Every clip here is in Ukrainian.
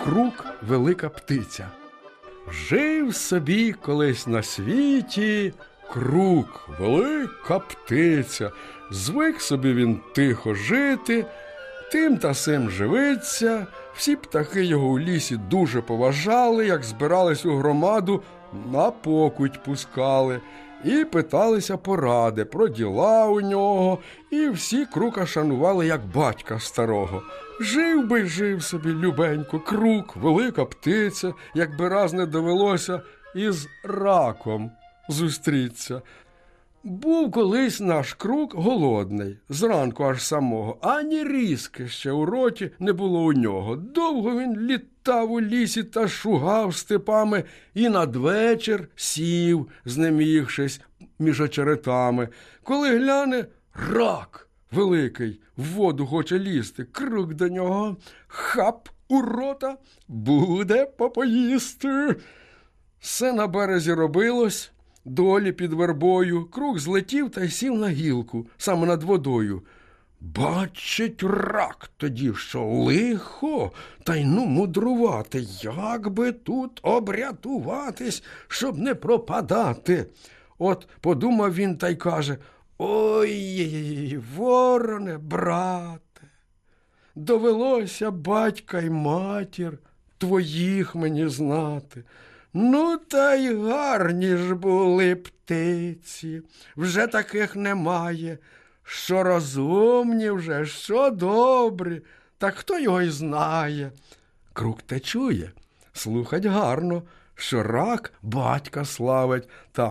Крук – велика птиця. Жив собі колись на світі Крук – велика птиця. Звик собі він тихо жити, тим та сим живиться. Всі птахи його у лісі дуже поважали, як збирались у громаду, на покуть пускали. І питалися поради про діла у нього, і всі Крука шанували, як батька старого. Жив собі любенько Крук, велика птиця, якби раз не довелося із раком зустріться. Був колись наш Крук голодний, зранку аж самого, ані різки ще у роті не було у нього. Довго він літав у лісі та шугав степами і надвечір сів, знемігшись між очеретами. Коли гляне, рак великий в воду хоче лізти. Крук до нього, хап у рота, буде попоїсти. Все на березі робилось. Долі під вербою. Крук злетів та й сів на гілку, саме над водою. Бачить рак тоді, що лихо, та й ну мудрувати, як би тут обрятуватись, щоб не пропадати. От подумав він та й каже: ой, вороне, брате, довелося батька й матір твоїх мені знати. Ну, та й гарні ж були птиці, вже таких немає, що розумні вже, що добрі, та хто його й знає. Крук те чує, слухать гарно, що рак батька славить, та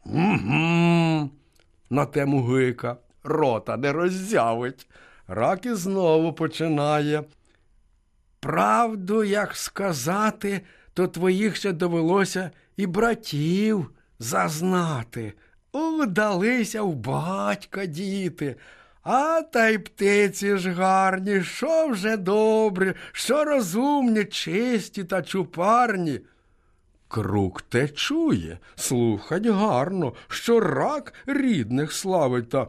на тему гика, рота не роззявить. Рак і знову починає: правду, як сказати, то твоїх ще довелося і братів зазнати. Удалися в батька діти, а та й птиці ж гарні, що вже добрі, що розумні, чисті та чупарні. Крук те чує, слухать гарно, що рак рідних славить, та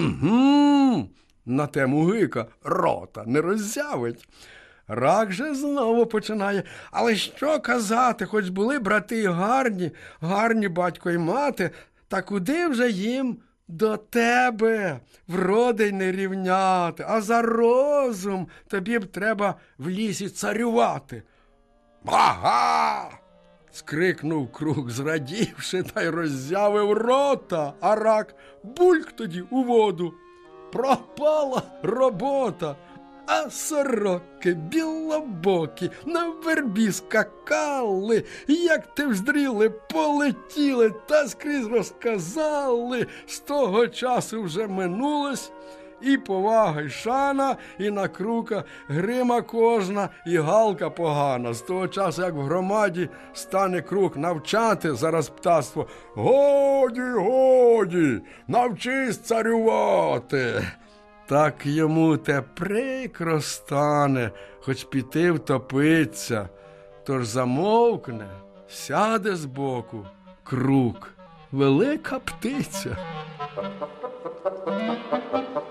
на тему гика рота не роззявить. Рак же знову починає: але що казати, хоч були брати гарні батько і мати, та куди вже їм до тебе вроди й не рівняти, а за розум тобі б треба в лісі царювати. Ага! Скрикнув Крук, зрадівши, та й роззявив рота, а рак бульк тоді у воду. Пропала робота. А сороки білобокі на вербі скакали, як те вздріли, полетіли та скрізь розказали. З того часу вже минулось і повага, й шана, і на Крука грима кожна, і галка погана. З того часу, як в громаді стане Крук навчати зараз птаство: годі, навчись царювати. Так йому те прикро стане, хоч піти втопиться. Тож замовкне, сяде збоку Крук, велика птиця.